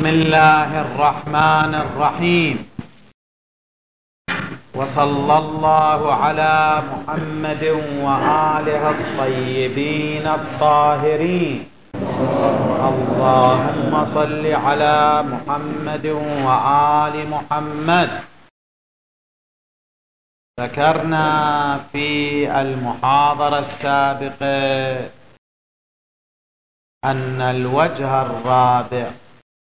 بسم الله الرحمن الرحيم. وصلى الله على محمد وآله الطيبين الطاهرين. اللهم صل على محمد وآل محمد. ذكرنا في المحاضرة السابقة أن الوجه الرابع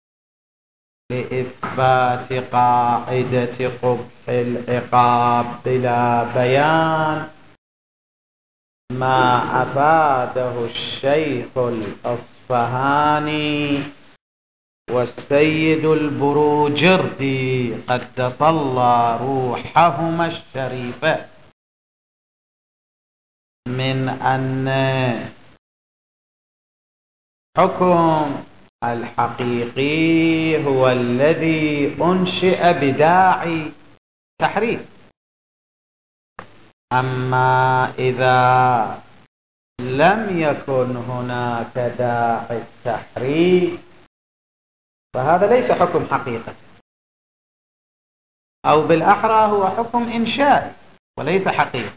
لإثبات قاعدة قبح العقاب بلا بيان ما أفاده الشيخ الأصفهاني والسيد البروجردي قدس الله روحهما الشريفة من أن حكم الحقيقي هو الذي أنشئ بداعي تحريف، أما إذا لم يكن هناك داعي التحريف فهذا ليس حكم حقيقة، أو بالأحرى هو حكم إنشائي وليس حقيقي.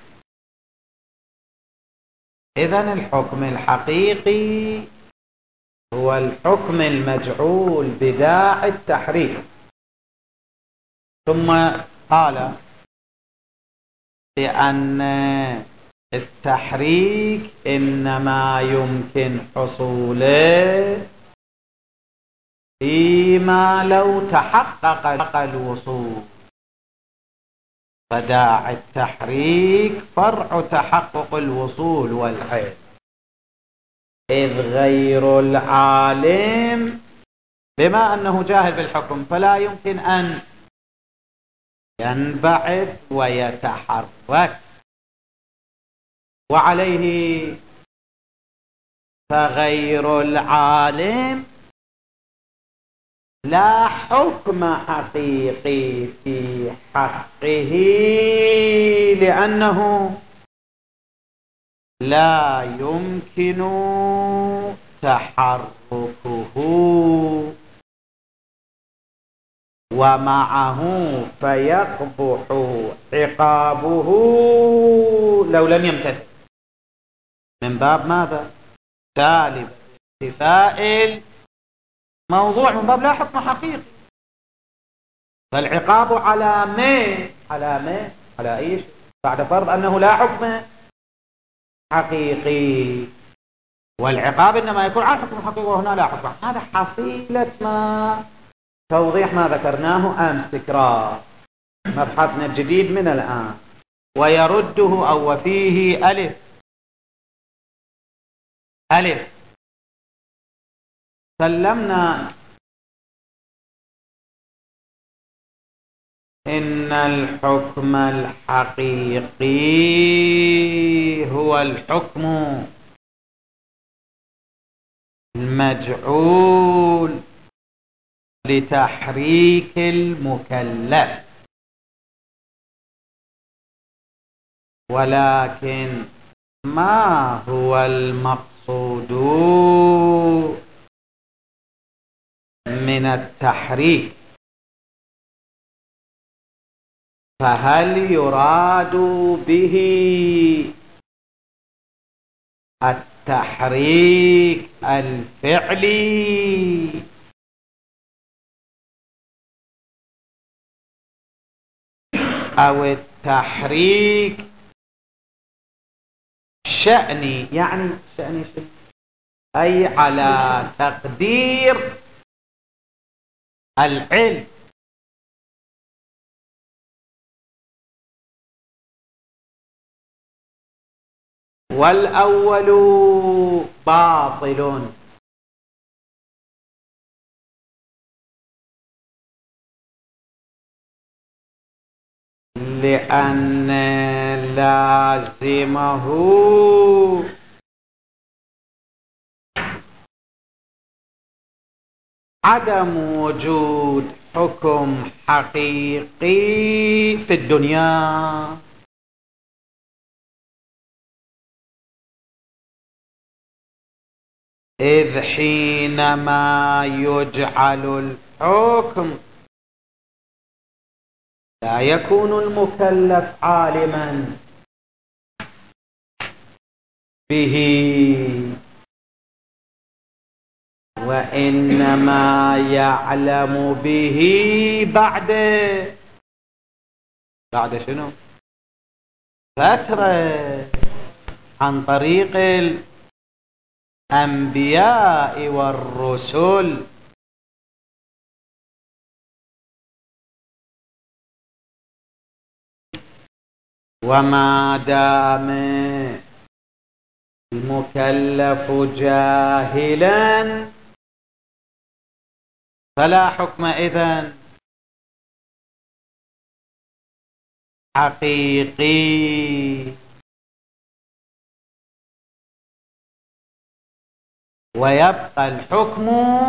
إذن الحكم الحقيقي هو الحكم المجعول بداعي التحريف. ثم قال بأن التحريك إنما يمكن حصوله فيما لو تحقق الوصول، فداعي التحريك فرع تحقق الوصول والعلم، إذ غير العالم بما أنه جاهل بالحكم فلا يمكن أن ينبعث ويتحرك، وعليه فغير العالم لا حكم حقيقي في حقه، لأنه لا يمكن تحركه، ومعه فيقبح عقابه لو لم يمتثل، من باب ماذا؟ سالب استيفاء الموضوع، من باب لا حكم حقيقي. فالعقاب على ما على ايش؟ بعد فرض انه لا حكم حقيقي، والعقاب انما يكون على حكم حقيقي وهنا لا حكم. هذا حصيلة ما توضيح ما ذكرناه امس، تكرار مبحثنا الجديد من الان. ويرده او وفيه ألف سلمنا إن الحكم الحقيقي هو الحكم المجعول لتحريك المكلف، ولكن ما هو المقصود من التحريك؟ فهل يراد به التحريك الفعلي أو التحريك شأني؟ يعني شأني أي على تقدير العلم. والأول باطل، لأن لازمه عدم وجود حكم حقيقي في الدنيا. إذ حينما يجعل الحكم لا يكون المكلف عالما به، وإنما يعلم به بعد شنو؟ فترة، عن طريق الأنبياء والرسل. وما دام المكلف جاهلا فلا حكم إذن حقيقي، ويبقى الحكم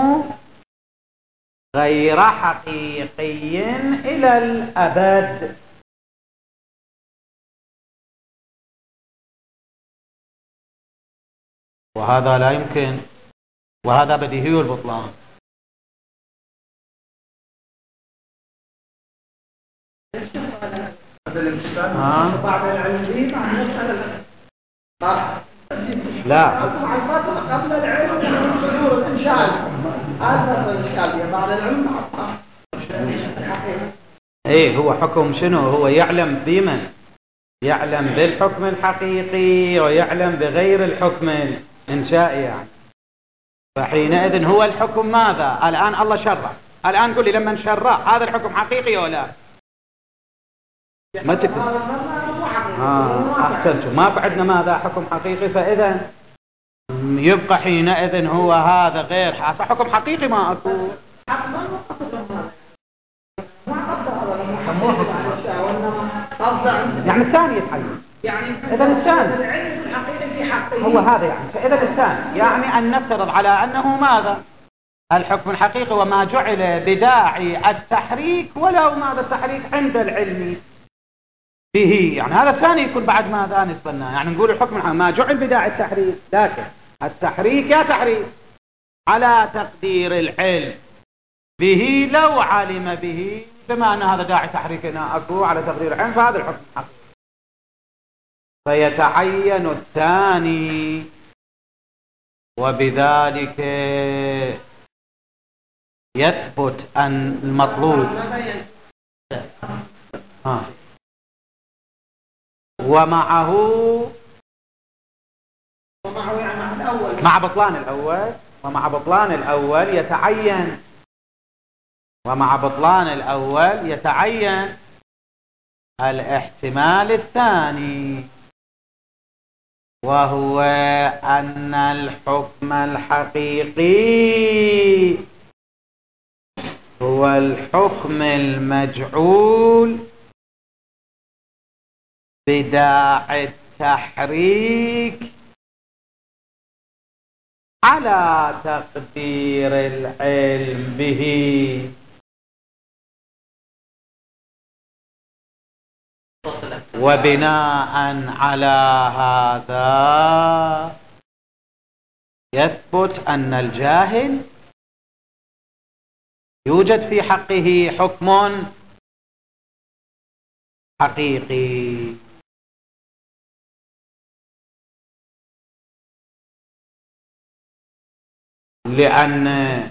غير حقيقي إلى الأبد. وهذا لا يمكن، وهذا بديهي البطلان. بعد العلم لا قبل العلم صدور الإنشاء، هذا الإشكالية بعد العلم. ايه هو حكم شنو؟ هو يعلم بمن؟ يعلم بالحكم الحقيقي ويعلم بغير الحكم الإنشائي يعني. فحينئذ هو الحكم ماذا؟ الآن الله شرع، الآن قل لي لما نشرع هذا الحكم حقيقي ولا ما تكتب؟ أحسنتم، ما بعدنا ماذا حكم حقيقي، فإذا يبقى حينئذ هو هذا غير حكم حقيقي ما أكو. يعني الثاني يتحيز، يعني إذا الثاني هو هذا يعني. فإذا الثاني يعني أن نفترض على أنه ماذا؟ الحكم الحقيقي وما جعل بداعي التحريك ولو ماذا التحريك عند العلم به، يعني هذا الثاني يكون بعد ماذا نسبنا، يعني نقول الحكم ما جعل بداعي التحريك، لكن التحريك يا تحريك على تقدير العلم به لو علم به، بما أن هذا داعي تحريكنا أكو على تقدير العلم فهذا الحكم الحقيقي. فيتعين الثاني، وبذلك يثبت أن المطلوب ومعه مع بطلان الأول، ومع بطلان الأول يتعين، ومع بطلان الأول يتعين الاحتمال الثاني، وهو أن الحكم الحقيقي هو الحكم المجعول بداعي التحريك على تقدير العلم به. وبناء على هذا يثبت أن الجاهل يوجد في حقه حكم حقيقي، لأن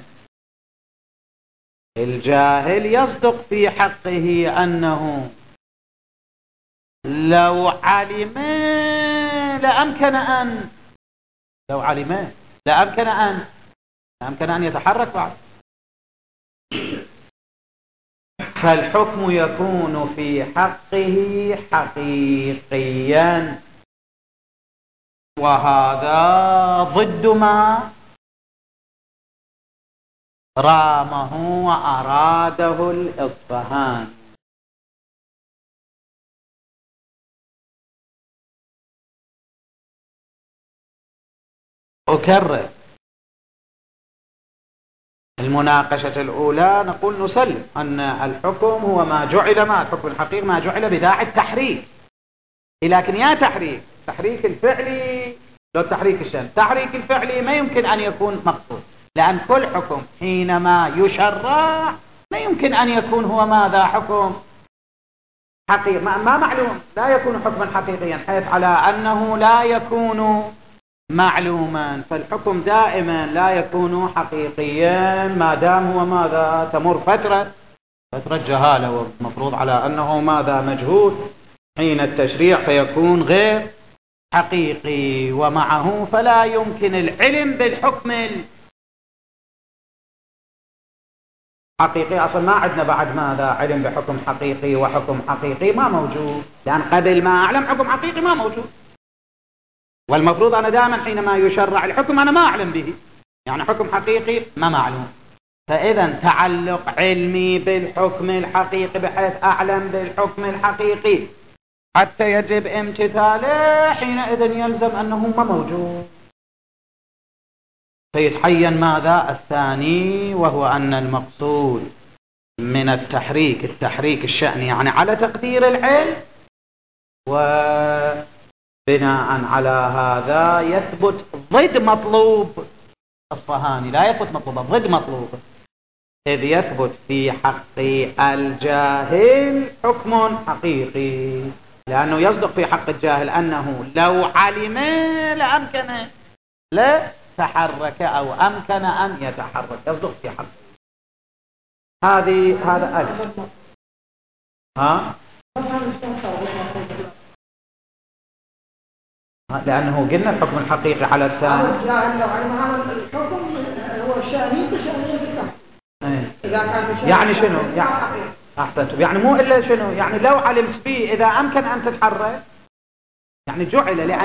الجاهل يصدق في حقه أنه لو علم لأمكن أن يتحرك بعد. فالحكم يكون في حقه حقيقيا، وهذا ضد ما رامه وأراده الإصفهاني. أكرر المناقشة الأولى، نقول نسلم أن الحكم هو ما جعل، الحكم الحقيقي ما جعل بداعي التحريك، لكن يا تحريك الفعلي لو التحريك الشأن التحريك الفعلي ما يمكن أن يكون مقصود، لأن كل حكم حينما يشرع ما يمكن أن يكون هو ماذا حكم حقيقي، ما معلوم، لا يكون حكما حقيقيا، حيث على أنه لا يكون معلوما، فالحكم دائما لا يكون حقيقيا ما دام هو ماذا تمر فترة جهالة، والمفروض على أنه ماذا مجهول حين التشريع، فيكون غير حقيقي، ومعه فلا يمكن العلم بالحكم الحقيقي. أصلا ما عندنا بعد ماذا علم بحكم حقيقي وحكم حقيقي ما موجود، لأن قبل ما أعلم حكم حقيقي ما موجود، والمفروض أنا دائما حينما يشرع الحكم أنا ما أعلم به، يعني حكم حقيقي ما معلوم، فإذا تعلق علمي بالحكم الحقيقي بحيث أعلم بالحكم الحقيقي حتى يجب امتثاله، حينئذ يلزم أنه ما موجود، فيتحين ماذا الثاني، وهو أن المقصود من التحريك الشأني يعني على تقدير العلم، وبناء على هذا يثبت ضد مطلوب أصفهاني، لا يثبت مطلوب، ضد مطلوب، إذ يثبت في حق الجاهل حكم حقيقي، لأنه يصدق في حق الجاهل أنه لو علم لأمكن لا تحرك أو أمكن أن يتحرك، يصدق في حق هذا ألف. لأنه قلنا الحكم الحقيقي على الثاني الحكم هو شأني يعني شنو يعني أحسنتم، يعني مو إلا شنو يعني لو علمت به إذا أمكن أن تتحرك، يعني جعل لأن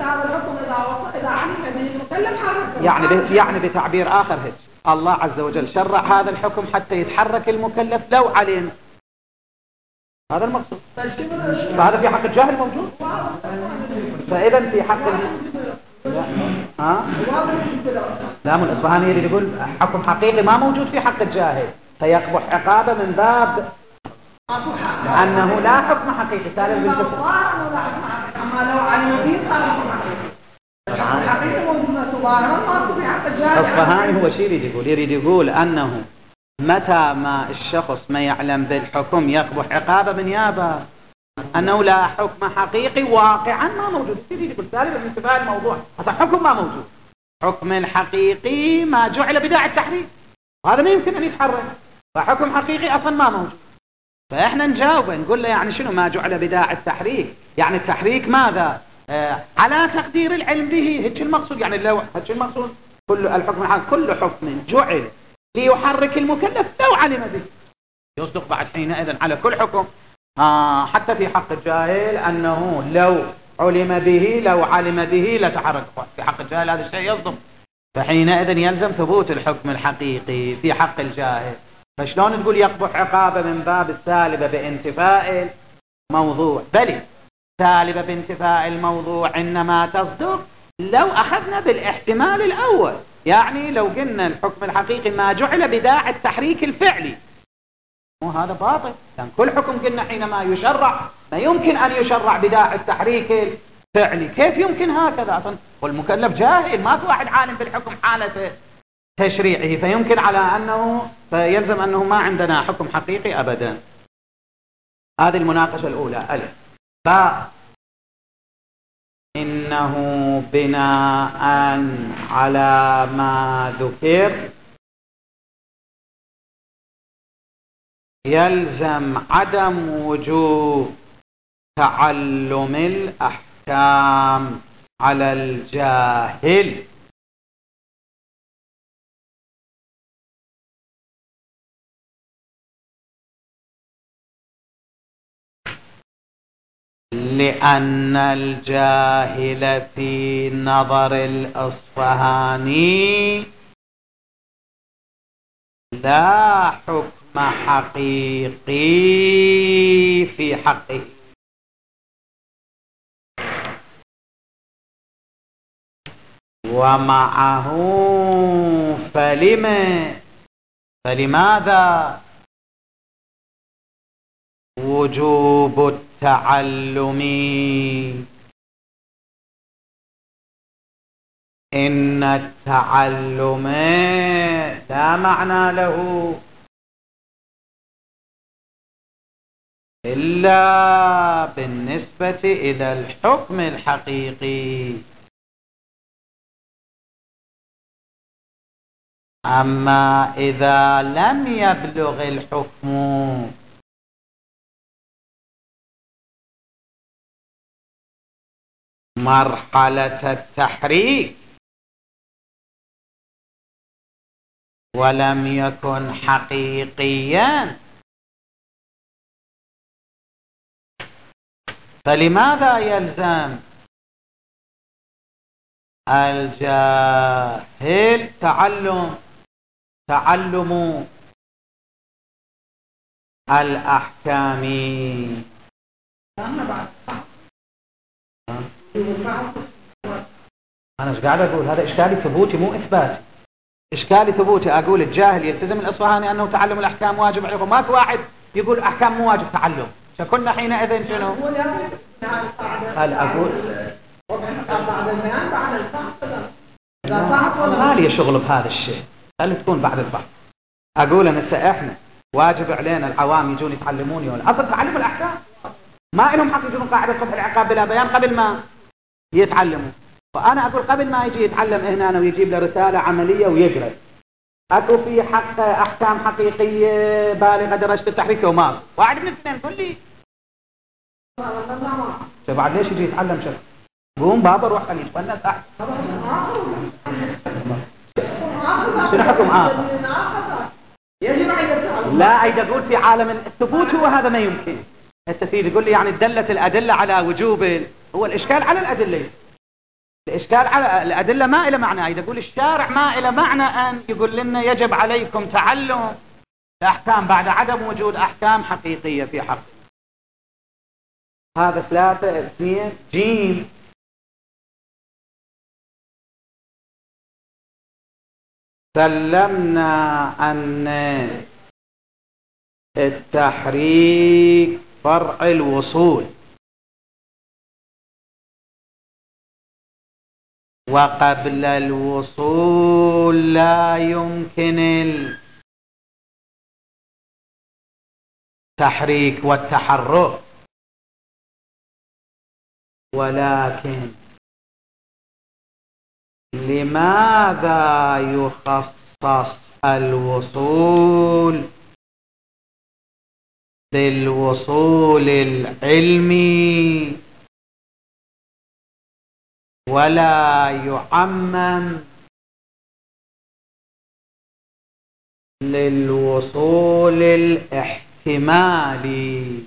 يعني بتعبير آخر هيك الله عز وجل شرع هذا الحكم حتى يتحرك المكلف لو علم، هذا المقصود، فهذا في حق الجاهل موجود، فإذا في حق لا، من الإصفهاني يريد يقول حكم حقيقي ما موجود في حق الجاهل، فيقبح عقابه من باب لأنه لا حكم حقيقي سالم بالكفر. أما لو علم به صار حقيقي موجود في حق الجاهل. الإصفهاني هو شيء يريد يقول أنه متى ما الشخص ما يعلم بالحكم يقبح عقابه بنيابه أنه لا حكم حقيقي واقعا ما موجود، يريد يقول سالم بانتفاء الموضوع، هذا حكم ما موجود، حكم الحقيقي ما جعل بداعي التحريك، وهذا ما يمكن أن يتحرك، فحكم حقيقي أصلا ما موجود، فإحنا نجاوبه نقول له يعني شنو ما جعل بداعي التحريك، يعني التحريك ماذا على تقدير العلم به، هيك المقصود، يعني لو هيك المقصود كل الحكم الحقيقي كل حكم جعل ليحرك المكلف لو علم به، يصدق بعد حينئذ على كل حكم حتى في حق الجاهل أنه لو علم به لو علم به لتحرك، في حق الجاهل هذا الشيء يصدق، فحينئذ يلزم ثبوت الحكم الحقيقي في حق الجاهل، فشلون تقول يقبح عقابه من باب السالبة بانتفاء الموضوع، بل سالبة بانتفاء الموضوع إنما تصدق لو أخذنا بالاحتمال الأول، يعني لو قلنا الحكم الحقيقي ما جعل بداعي التحريك الفعلي، وهذا باطل، لأن كل حكم قلنا حينما يشرع ما يمكن أن يشرع بداعي التحريك الفعلي، كيف يمكن هكذا أصلا، والمكلف جاهل ما في واحد عالم بالحكم حالة تشريعه، فيمكن على أنه فيلزم أنه ما عندنا حكم حقيقي أبدا. هذه المناقشة الأولى ألف. إنه بناء على ما ذكر يلزم عدم وجوب تعلم الأحكام على الجاهل، لأن الجاهل في نظر الأصفهاني لا حكم حقيقي في حقه، ومعه فلماذا وجوب التعلم إن التعلم لا معنى له إلا بالنسبة إلى الحكم الحقيقي. أما إذا لم يبلغ الحكم مرحلة التحريك ولم يكن حقيقيا، فلماذا يلزم الجاهل تعلم الأحكام؟ أنا ايش قاعد أقول؟ هذا إشكالي ثبوتي مو إثباتي. إشكالي ثبوتي أقول الجاهل يلتزم الإصفهاني أنه تعلم الأحكام واجب عليكم. ماكو واحد يقول أحكام مو واجب تعلم، فكنا حينئذ شنو؟ هل أقول ما لي شغل بهذا الشيء، هل تكون بعد البحث. أقول أن إحنا واجب علينا العوام يجون يتعلموني ولا أصل تعلم الأحكام ما إنهم حق يجون قاعدة قبح العقاب بلا بيان قبل ما يتعلموا. فأنا أقول قبل ما يجي يتعلم هنا أنا ويجيب له رسالة عملية ويقرأ أكو في حق أحكام حقيقية بالغة درجة التحريك وما واحد من الاثنين تقول لي بعد ليش يجي يتعلم شرط؟ قوم بابا روح خليه يتونس أحسن. شنو حكم آخر؟ لا عيد أقول في عالم الثبوت هو هذا ما يمكن. التفسير يقول لي يعني دلت الأدلة على وجوب، هو الإشكال على الأدلة، الإشكال على الأدلة ما إلى معنى. إذا يقول الشارع ما إلى معنى أن يقول لنا يجب عليكم تعلم الأحكام بعد عدم وجود أحكام حقيقية في حق. هذا 3 2 جيم. سلمنا أن التحريك فرع الوصول، وقبل الوصول لا يمكن التحريك والتحرك، ولكن لماذا يخصص الوصول بالوصول العلمي ولا يعمم للوصول الاحتمالي؟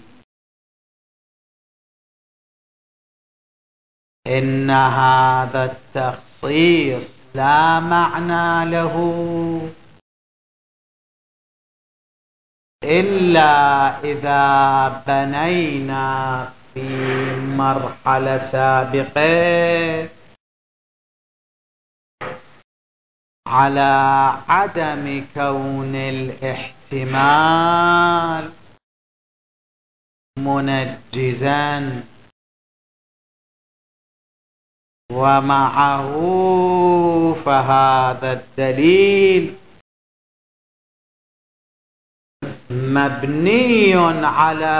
إن هذا التخصيص لا معنى له إلا إذا بنينا في مرحلة سابقة على عدم كون الاحتمال منجزا، ومعه فهذا الدليل مبني على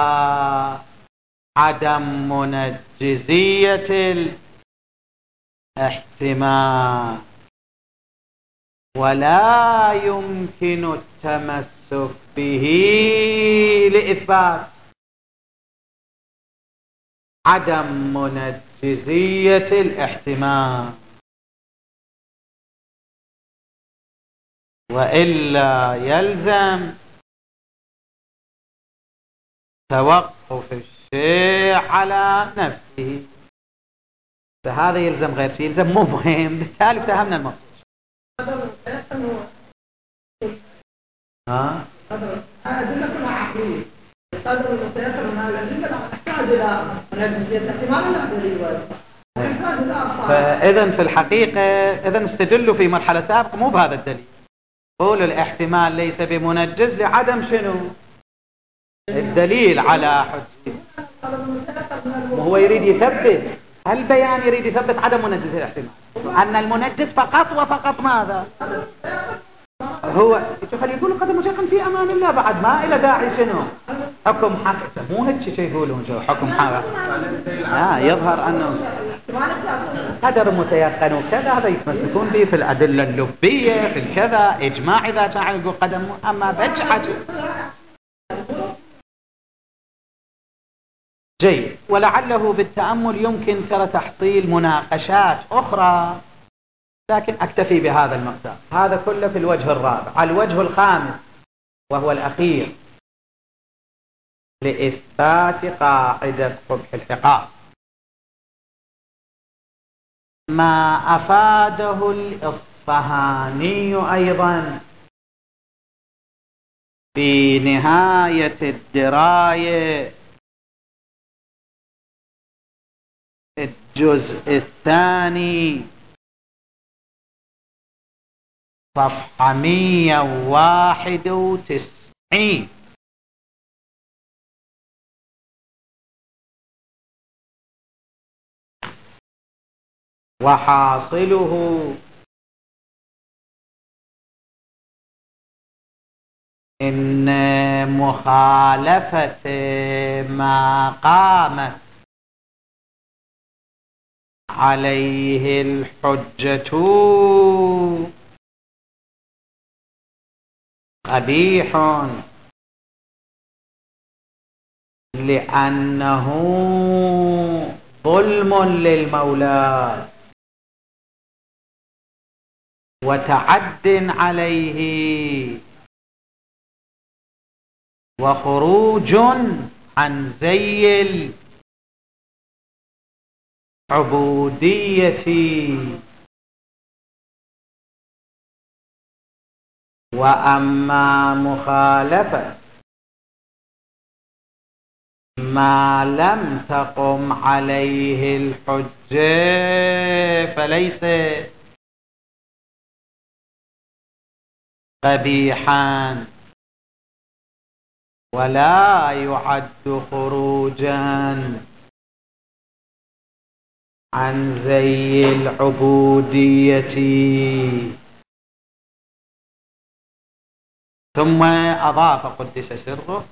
عدم منجزية الاحتمال، ولا يمكن التمسك به لإثبات عدم منجزية الاحتمال، وإلا يلزم توقف الشيء على نفسه. فهذا يلزم غير شيء، يلزم مو مهم، بالتالي فهمنا المقصود. أدلة كلها عقلية. الصدر المسيطر ما الأدلة تحتاج إلى منجزية الاحتمال لا دليل. فإذا في الحقيقة إذا استدلوا في مرحلة سابقة مو بهذا الدليل. قول الاحتمال ليس بمنجز لعدم شنو؟ الدليل على حجة. وهو يريد يثبت البيان يريد يثبت عدم منجز الاحتمال، أن المنجز فقط وفقط ماذا؟ هو خلي يقول قدم مشيخا في أمان الله بعد ما إلى داعي شنو حكم حق، مو هيك شيء يقولون جو حكم حق. لا يظهر أنه قدر متيقن وكذا هذا يتمسكون به في الأدلة اللبية في الكذا إجماع إذا كان يقول قدم، أما بج حاجة جيد. ولعله بالتأمل يمكن ترى تحصيل مناقشات أخرى، لكن أكتفي بهذا المقدار. هذا كله في الوجه الرابع. الوجه الخامس وهو الأخير لإثبات قاعدة قبح الحقاق، ما أفاده الإصفهاني أيضا في نهاية الدراية الجزء الثاني صفحة 191. وحاصله إن مخالفة ما قامت عليه الحجة قبيح، لأنه ظلم للمولى وتعد عليه وخروج عن زي العبودية. وأما مخالفة ما لم تقم عليه الحجة فليس قبيحا ولا يعد خروجا عن زي العبودية. ثم أضاف قدس سره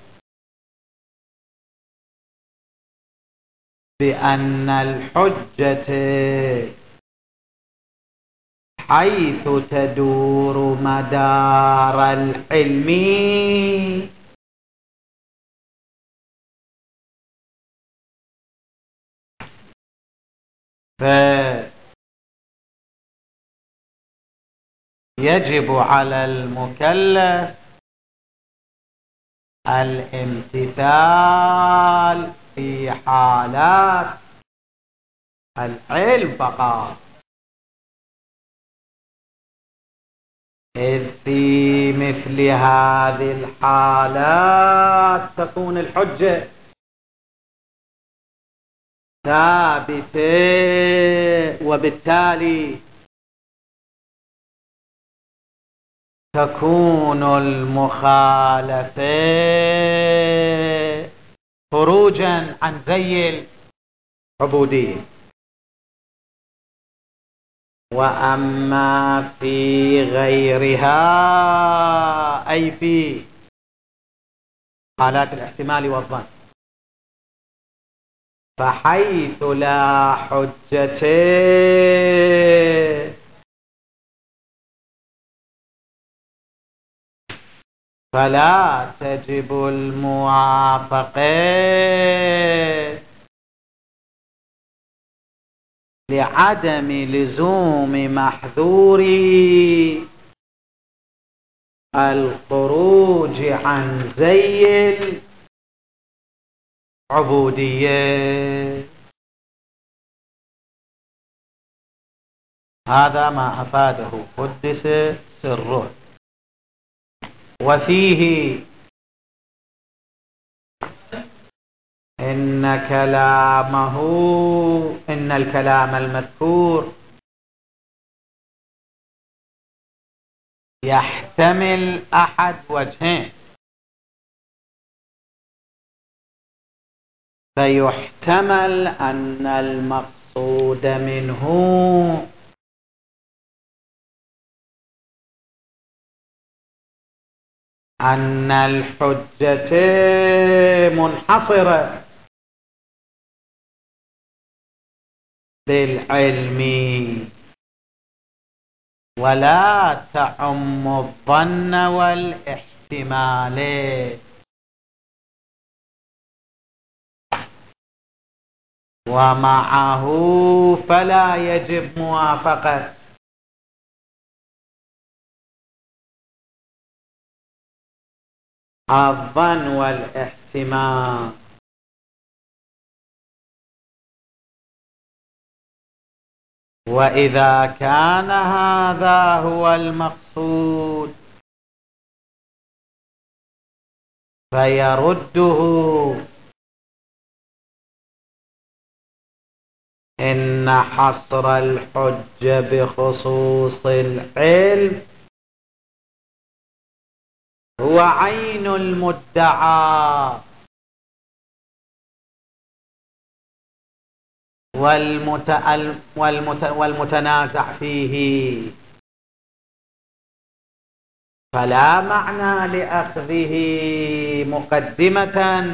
بأن الحجة حيث تدور مدار الحلم فيجب على المكلف الامتثال في حالات العلم فقط، إذ في مثل هذه الحالات تكون الحجة ثابتة، وبالتالي تكون المخالفة خروجا عن زي العبودية. وأما في غيرها أي في حالات الاحتمال والظن فحيث لا حجة فلا تجب الموافقة لعدم لزوم محذور الخروج عن زي العبودية. هذا ما أفاده قدس سره. وفيه إن الكلام المذكور يحتمل أحد وجهين، فيحتمل أن المقصود المقصود منه أن الحجة منحصرة بالعلم ولا تعم الظن والاحتمال، ومعه فلا يجب موافقة الظن والاحتمال. وإذا كان هذا هو المقصود فيرده إن حصر الحجة بخصوص العلم هو عين المدعى والمتنازع فيه، فلا معنى لأخذه مقدمة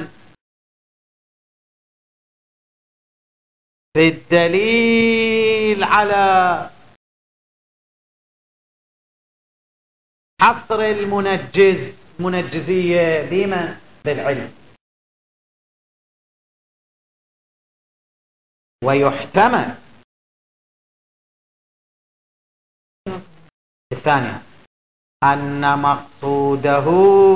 في الدليل على حصر المنجزية بما بالعلم. ويحتمل الثانية أن مقصوده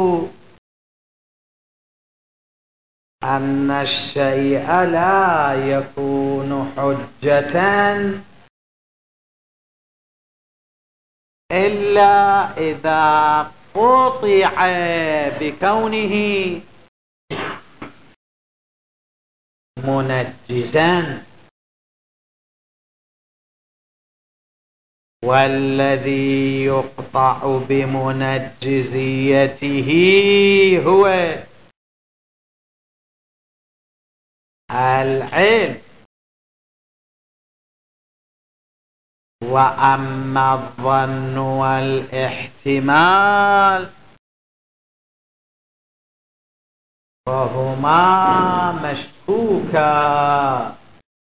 أن الشيء لا يكون حجة إلا إذا قطع بكونه منجزا، والذي يقطع بمنجزيته هو العلم. وأما الظن والاحتمال فهما مشكوكا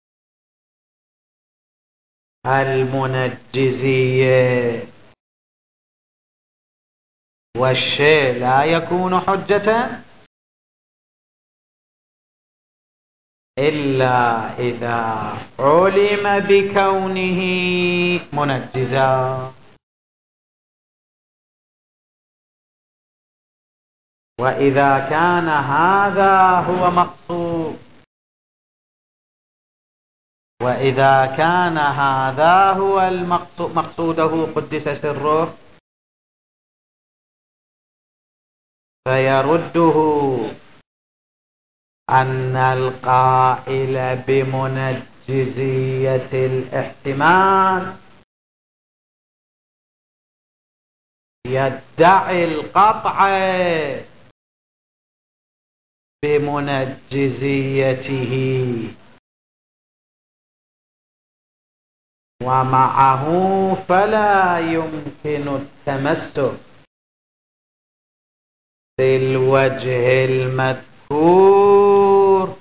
المنجزية، والشيء لا يكون حجة إلا إذا علم بكونه منجزا. وإذا كان هذا هو مقصود، وإذا كان هذا هو مقصوده قدس سره فيرده أن القائل بمنجزية الاحتمال يدعي القطع بمنجزيته، ومعه فلا يمكن التمسك بالوجه المذكور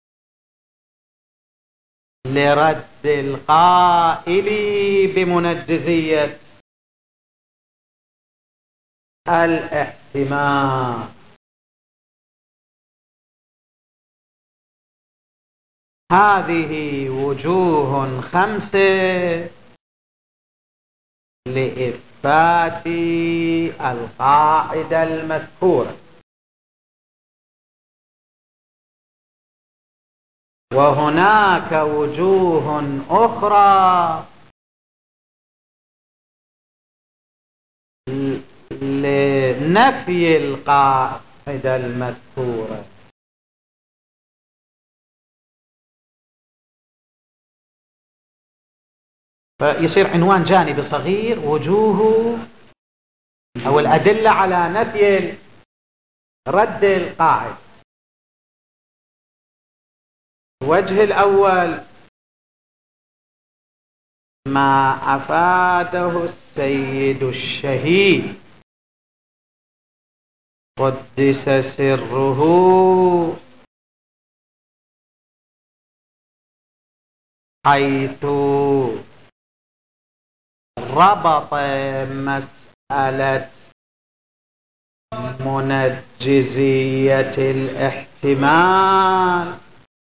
لرد القائل بمنجزية الاحتمال. هذه وجوه 5 لإثبات القاعدة المذكورة، وهناك وجوه أخرى لنفي القاعدة المذكورة. فيصير عنوان جانبي صغير وجوه أو الأدلة على نفي رد القاعدة. الوجه الأول ما أفاده السيد الشهيد قدس سره حيث ربط مسألة منجزية الاحتمال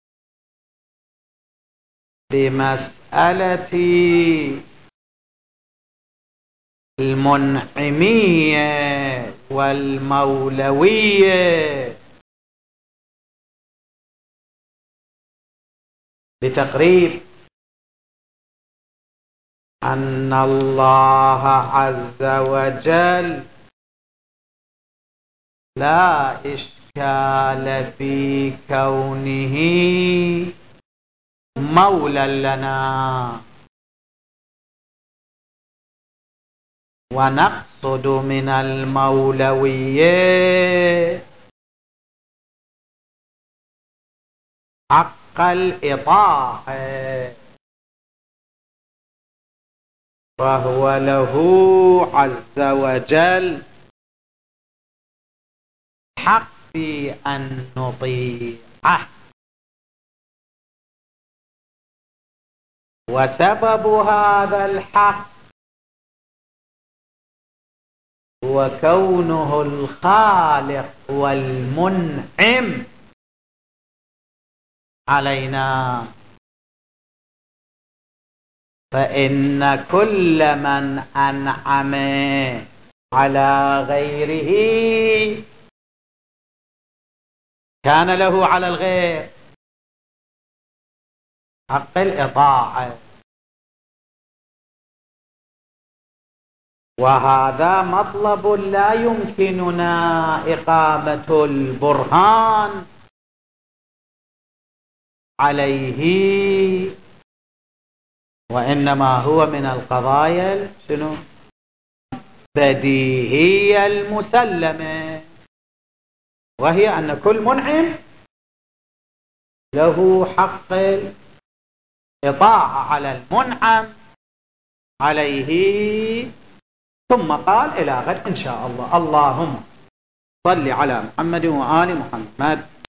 بمسألة المنعمية والمولوية بتقريب أن الله عز وجل لا إشكال في كونه مولى لنا، ونقصد من المولوية حق الإطاعة، وهو له عز وجل حق في أن نطيعه. وسبب هذا الحق هو كونه الخالق والمنعم علينا، فإن كل من أنعم على غيره كان له على الغير حق الإطاعة، وهذا مطلب لا يمكننا إقامة البرهان عليه، وإنما هو من القضايا بديهية المسلمة، وهي أن كل منعم له حق الإطاعة على المنعم عليه. ثم قال إلى غد إن شاء الله. اللهم صل على محمد وآل محمد.